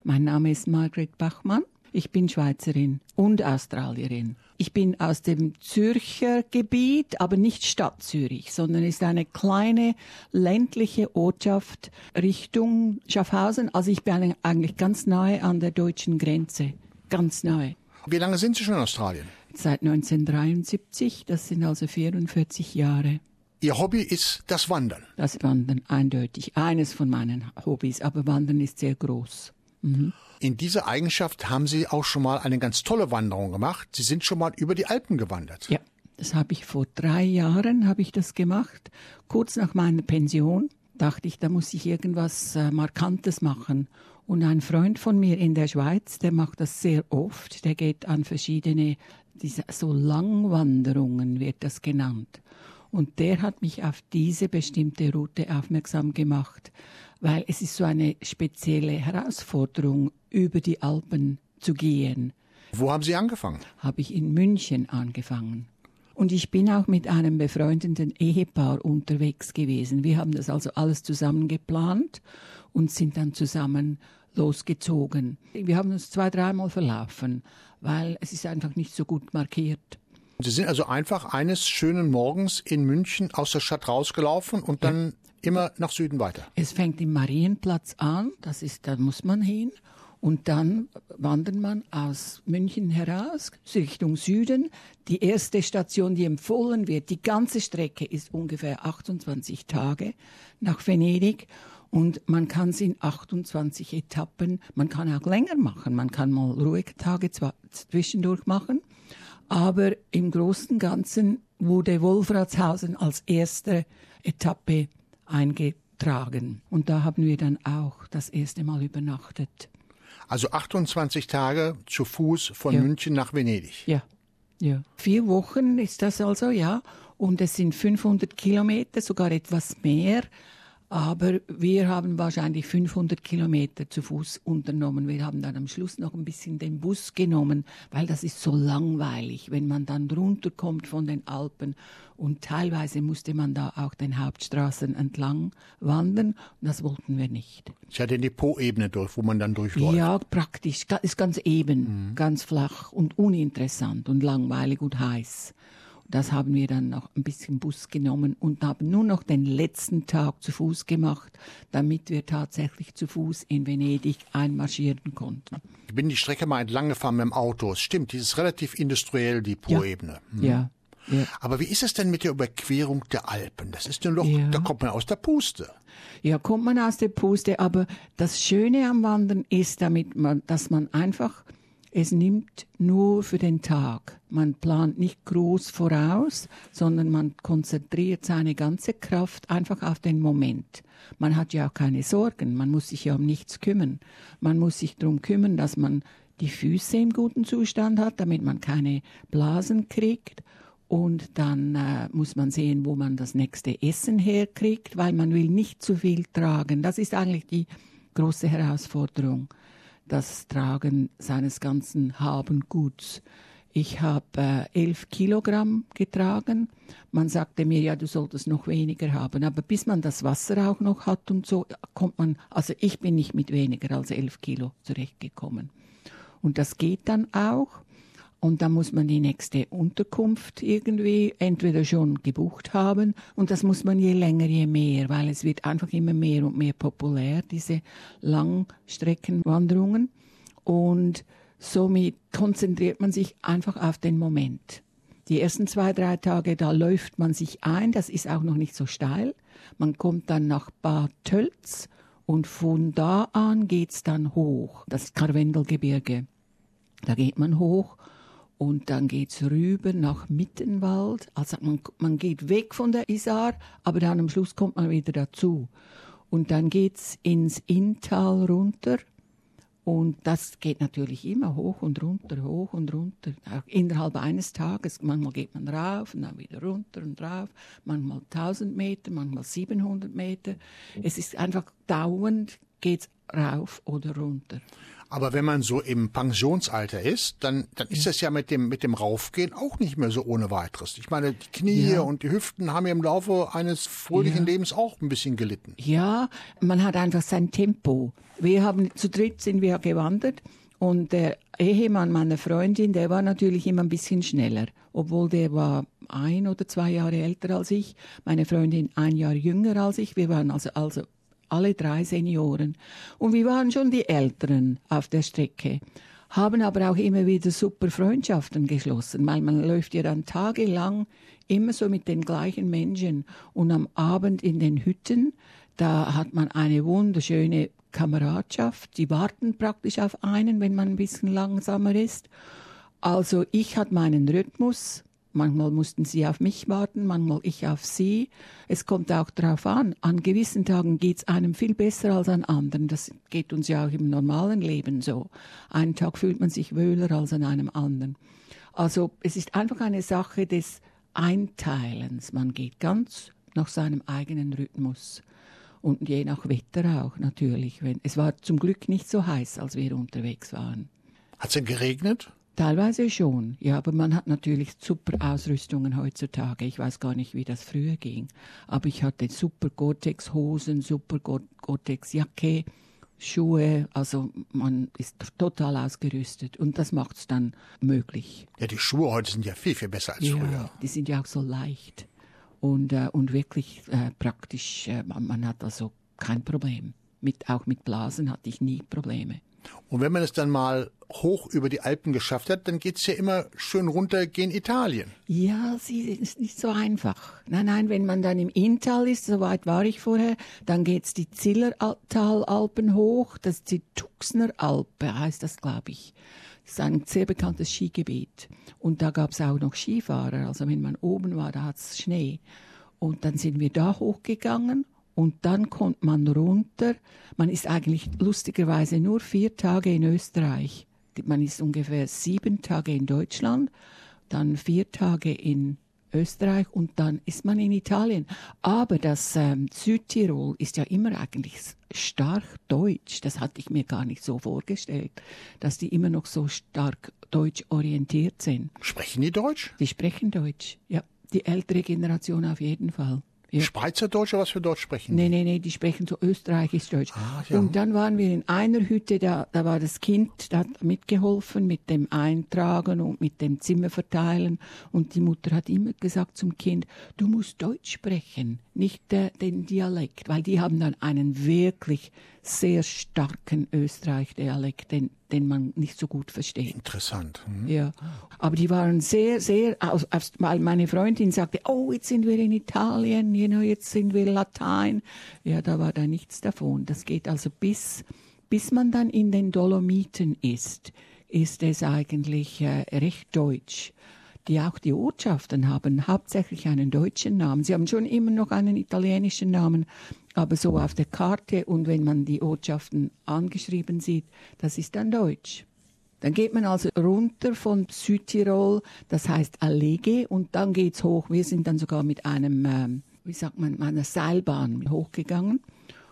Mein Name ist Margret Bachmann. Ich bin Schweizerin und Australierin. Ich bin aus dem Zürcher Gebiet, aber nicht Stadt Zürich, sondern ist eine kleine ländliche Ortschaft Richtung Schaffhausen. Also ich bin eigentlich ganz nahe an der deutschen Grenze, ganz nahe. Wie lange sind Sie schon in Australien? Seit 1973, das sind also 44 Jahre. Ihr Hobby ist das Wandern? Das Wandern eindeutig, eines von meinen Hobbys, aber Wandern ist sehr groß. Mhm. In dieser Eigenschaft haben Sie auch schon mal eine ganz tolle Wanderung gemacht. Sie sind schon mal über die Alpen gewandert. Ja, das habe ich vor 3 Jahren gemacht. Kurz nach meiner Pension dachte ich, da muss ich irgendwas Markantes machen. Und ein Freund von mir in der Schweiz, der macht das sehr oft. Der geht an verschiedene, so Langwanderungen wird das genannt. Und der hat mich auf diese bestimmte Route aufmerksam gemacht, weil es ist so eine spezielle Herausforderung, über die Alpen zu gehen. Wo haben Sie angefangen? Habe ich in München angefangen. Und ich bin auch mit einem befreundeten Ehepaar unterwegs gewesen. Wir haben das also alles zusammen geplant und sind dann zusammen losgezogen. Wir haben uns 2-3 Mal verlaufen, weil es ist einfach nicht so gut markiert. Sie sind also einfach eines schönen Morgens in München aus der Stadt rausgelaufen und dann immer nach Süden weiter. Es fängt im Marienplatz an, da muss man hin. Und dann wandert man aus München heraus, Richtung Süden. Die erste Station, die empfohlen wird, die ganze Strecke ist ungefähr 28 Tage nach Venedig. Und man kann es in 28 Etappen, man kann auch länger machen. Man kann mal ruhige Tage zwischendurch machen. Aber im Großen und Ganzen wurde Wolfratshausen als erste Etappe eingetragen. Und da haben wir dann auch das erste Mal übernachtet. Also 28 Tage zu Fuß von München nach Venedig. Ja. 4 Wochen ist das also, ja. Und es sind 500 Kilometer, sogar etwas mehr. Aber wir haben wahrscheinlich 500 Kilometer zu Fuß unternommen. Wir haben dann am Schluss noch ein bisschen den Bus genommen, weil das ist so langweilig, wenn man dann runterkommt von den Alpen. Und teilweise musste man da auch den Hauptstraßen entlang wandern. Und das wollten wir nicht. Es hat ja die Po-Ebene durch, wo man dann durchläuft. Ja, praktisch. Ist ganz eben, ganz flach und uninteressant und langweilig und heiß. Das haben wir dann noch ein bisschen Bus genommen und haben nur noch den letzten Tag zu Fuß gemacht, damit wir tatsächlich zu Fuß in Venedig einmarschieren konnten. Ich bin die Strecke mal entlang gefahren mit dem Auto. Es stimmt, die ist relativ industriell, die Po-Ebene. Ja. Aber wie ist es denn mit der Überquerung der Alpen? Das ist doch, da kommt man aus der Puste. Ja, kommt man aus der Puste, aber das Schöne am Wandern ist, dass man einfach es nimmt nur für den Tag. Man plant nicht groß voraus, sondern man konzentriert seine ganze Kraft einfach auf den Moment. Man hat ja auch keine Sorgen, man muss sich ja um nichts kümmern. Man muss sich darum kümmern, dass man die Füße im guten Zustand hat, damit man keine Blasen kriegt. Und dann muss man sehen, wo man das nächste Essen herkriegt, weil man will nicht zu viel tragen. Das ist eigentlich die große Herausforderung. Das Tragen seines ganzen Habenguts. Ich habe 11 Kilogramm getragen. Man sagte mir, ja, du solltest noch weniger haben. Aber bis man das Wasser auch noch hat und so, also ich bin nicht mit weniger als 11 Kilo zurechtgekommen. Und das geht dann auch. Und dann muss man die nächste Unterkunft irgendwie entweder schon gebucht haben. Und das muss man je länger, je mehr, weil es wird einfach immer mehr und mehr populär, diese Langstreckenwanderungen. Und somit konzentriert man sich einfach auf den Moment. Die ersten 2-3 Tage, da läuft man sich ein. Das ist auch noch nicht so steil. Man kommt dann nach Bad Tölz und von da an geht's dann hoch. Das Karwendelgebirge. Da geht man hoch. Und dann geht's rüber nach Mittenwald. Also man geht weg von der Isar, aber dann am Schluss kommt man wieder dazu. Und dann geht's ins Inntal runter. Und das geht natürlich immer hoch und runter, hoch und runter. Auch innerhalb eines Tages. Manchmal geht man rauf und dann wieder runter und rauf. Manchmal 1000 Meter, manchmal 700 Meter. Es ist einfach dauernd geht's rauf oder runter. Aber wenn man so im Pensionsalter ist, dann ist das ja mit dem Raufgehen auch nicht mehr so ohne weiteres. Ich meine, die Knie und die Hüften haben ja im Laufe eines fröhlichen Lebens auch ein bisschen gelitten. Ja, man hat einfach sein Tempo. Zu dritt sind wir gewandert und der Ehemann meiner Freundin, der war natürlich immer ein bisschen schneller, obwohl der war 1 oder 2 Jahre älter als ich, meine Freundin 1 Jahr jünger als ich. Wir waren also alle 3 Senioren. Und wir waren schon die Älteren auf der Strecke, haben aber auch immer wieder super Freundschaften geschlossen, weil man läuft ja dann tagelang immer so mit den gleichen Menschen. Und am Abend in den Hütten, da hat man eine wunderschöne Kameradschaft. Die warten praktisch auf einen, wenn man ein bisschen langsamer ist. Also ich hatte meinen Rhythmus. Manchmal mussten sie auf mich warten, manchmal ich auf sie. Es kommt auch darauf an gewissen Tagen geht's einem viel besser als an anderen. Das geht uns ja auch im normalen Leben so. Einen Tag fühlt man sich wohler als an einem anderen. Also es ist einfach eine Sache des Einteilens. Man geht ganz nach seinem eigenen Rhythmus. Und je nach Wetter auch natürlich. Es war zum Glück nicht so heiß, als wir unterwegs waren. Hat's denn geregnet? Teilweise schon, ja, aber man hat natürlich super Ausrüstungen heutzutage. Ich weiß gar nicht, wie das früher ging. Aber ich hatte super Gore-Tex-Hosen, super Gore-Tex-Jacke, Schuhe. Also man ist total ausgerüstet und das macht es dann möglich. Ja, die Schuhe heute sind ja viel, viel besser als früher. Die sind ja auch so leicht und wirklich praktisch. Man hat also kein Problem. Auch mit Blasen hatte ich nie Probleme. Und wenn man es dann mal hoch über die Alpen geschafft hat, dann geht's ja immer schön runter gen Italien. Ja, sie ist nicht so einfach. Nein, wenn man dann im Inntal ist, so weit war ich vorher, dann geht's die Zillertalalpen hoch, das ist die Tuxner Alpe, heißt das, glaube ich. Das ist ein sehr bekanntes Skigebiet. Und da gab's auch noch Skifahrer, also wenn man oben war, da hat's Schnee. Und dann sind wir da hochgegangen. Und dann kommt man runter. Man ist eigentlich lustigerweise nur 4 Tage in Österreich. Man ist ungefähr 7 Tage in Deutschland, dann 4 Tage in Österreich und dann ist man in Italien. Aber das Südtirol ist ja immer eigentlich stark deutsch. Das hatte ich mir gar nicht so vorgestellt, dass die immer noch so stark deutsch orientiert sind. Sprechen die Deutsch? Die sprechen Deutsch, ja. Die ältere Generation auf jeden Fall. Ja. Schweizerdeutsch oder was für Deutsch sprechen? Nee, die sprechen so österreichisch-deutsch. Ja. Und dann waren wir in einer Hütte, da war das Kind, da hat mitgeholfen mit dem Eintragen und mit dem Zimmer verteilen. Und die Mutter hat immer gesagt zum Kind, du musst Deutsch sprechen, nicht den Dialekt, weil die haben dann einen wirklich sehr starken Österreich-Dialekt, den man nicht so gut versteht. Interessant. Ja, aber die waren sehr, weil meine Freundin sagte, oh, jetzt sind wir in Italien, jetzt sind wir Latein. Ja, da war da nichts davon. Das geht also bis man dann in den Dolomiten ist es eigentlich recht deutsch. Auch die Ortschaften haben hauptsächlich einen deutschen Namen. Sie haben schon immer noch einen italienischen Namen, aber so auf der Karte und wenn man die Ortschaften angeschrieben sieht, das ist dann deutsch. Dann geht man also runter von Südtirol, das heißt Allege, und dann geht's hoch. Wir sind dann sogar mit einem, einer Seilbahn hochgegangen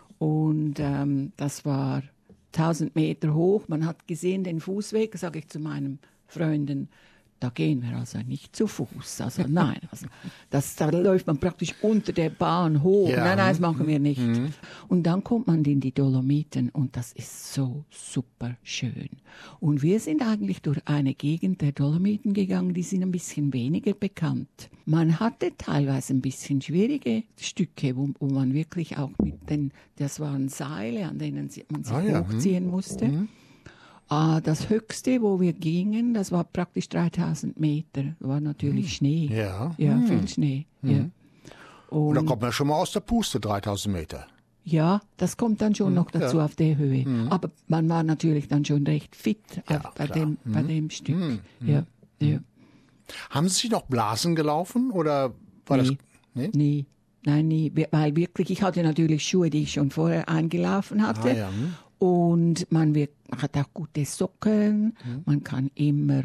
und das war 1000 Meter hoch. Man hat gesehen den Fußweg, sage ich zu meinen Freunden. Da gehen wir also nicht zu Fuß. Also nein, da läuft man praktisch unter der Bahn hoch. Ja. Nein, das machen wir nicht. Und dann kommt man in die Dolomiten und das ist so super schön. Und wir sind eigentlich durch eine Gegend der Dolomiten gegangen, die sind ein bisschen weniger bekannt. Man hatte teilweise ein bisschen schwierige Stücke, wo man wirklich auch das waren Seile, an denen man sich hochziehen musste. Das höchste, wo wir gingen, das war praktisch 3000 Meter. Da war natürlich Schnee. Ja. Ja, viel Schnee. Ja. Und da kommt man schon mal aus der Puste, 3000 Meter. Ja, das kommt dann schon noch dazu auf der Höhe. Aber man war natürlich dann schon recht fit bei dem Stück. Ja. Haben Sie noch Blasen gelaufen oder war das? Nee? Nie. Nein, nie. Weil wirklich, ich hatte natürlich Schuhe, die ich schon vorher eingelaufen hatte. Und man hat auch gute Socken, man kann immer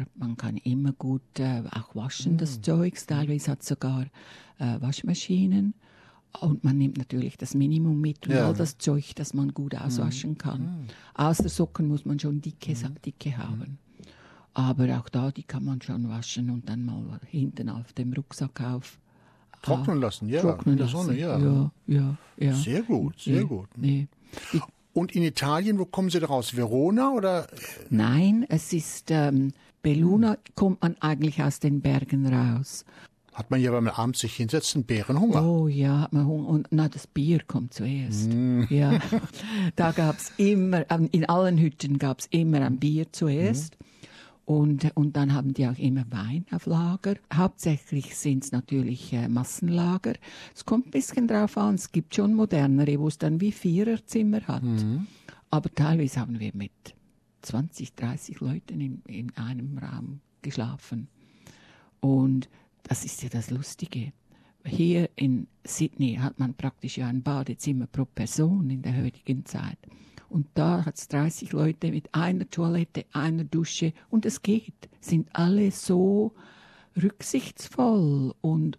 gut auch waschen, das Zeugs. Teilweise hat es sogar Waschmaschinen. Und man nimmt natürlich das Minimum mit und all das Zeug, das man gut auswaschen kann. Außer Socken muss man schon dicke haben. Aber auch da, die kann man schon waschen und dann mal hinten auf dem Rucksack trocknen lassen, ja. Trocknen in der lassen. Sonne, ja. Ja. Sehr gut, sehr gut. Nee. Und in Italien, wo kommen Sie da raus? Verona oder? Nein, es ist Belluno, kommt man eigentlich aus den Bergen raus. Hat man ja, wenn man abends sich hinsetzt, einen Bärenhunger. Oh ja, hat man Hunger. Und das Bier kommt zuerst. Ja, da gab es immer, in allen Hütten gab es immer ein Bier zuerst. Und dann haben die auch immer Wein auf Lager. Hauptsächlich sind es natürlich Massenlager. Es kommt ein bisschen drauf an, es gibt schon modernere, wo es dann wie Viererzimmer hat. Aber teilweise haben wir mit 20, 30 Leuten in einem Raum geschlafen. Und das ist ja das Lustige. Hier in Sydney hat man praktisch ja ein Badezimmer pro Person in der heutigen Zeit. Und da hat es 30 Leute mit einer Toilette, einer Dusche und es geht. Sind alle so rücksichtsvoll und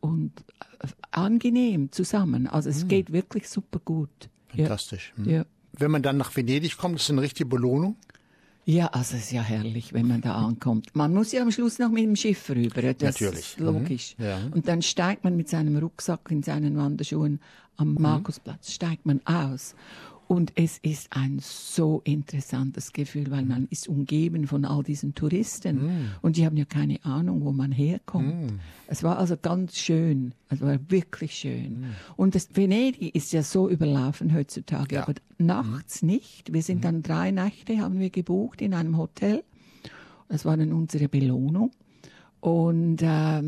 angenehm zusammen. Also es geht wirklich super gut. Fantastisch. Ja. Wenn man dann nach Venedig kommt, ist es eine richtige Belohnung? Ja, also es ist ja herrlich, wenn man da ankommt. Man muss ja am Schluss noch mit dem Schiff rüber, das Natürlich. ist logisch. Ja. Und dann steigt man mit seinem Rucksack in seinen Wanderschuhen am Markusplatz, steigt man aus. Und es ist ein so interessantes Gefühl, weil man ist umgeben von all diesen Touristen und die haben ja keine Ahnung, wo man herkommt. Es war also ganz schön, es war wirklich schön. Und das Venedig ist ja so überlaufen heutzutage, aber nachts nicht. Wir sind dann 3 Nächte, haben wir gebucht in einem Hotel. Das war dann unsere Belohnung. Und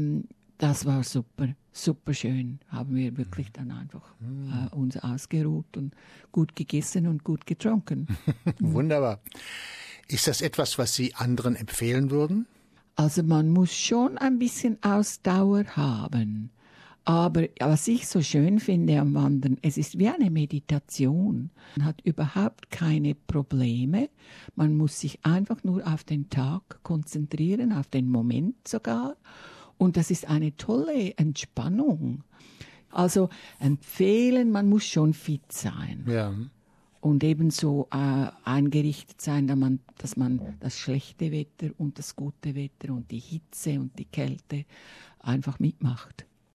das war super, super schön. Haben wir wirklich dann einfach uns ausgeruht und gut gegessen und gut getrunken. Wunderbar. Ist das etwas, was Sie anderen empfehlen würden? Also man muss schon ein bisschen Ausdauer haben. Aber was ich so schön finde am Wandern, es ist wie eine Meditation. Man hat überhaupt keine Probleme. Man muss sich einfach nur auf den Tag konzentrieren, auf den Moment sogar. Und das ist eine tolle Entspannung. Also empfehlen, man muss schon fit sein. Ja. Und ebenso eingerichtet sein, dass man das schlechte Wetter und das gute Wetter und die Hitze und die Kälte einfach mitmacht.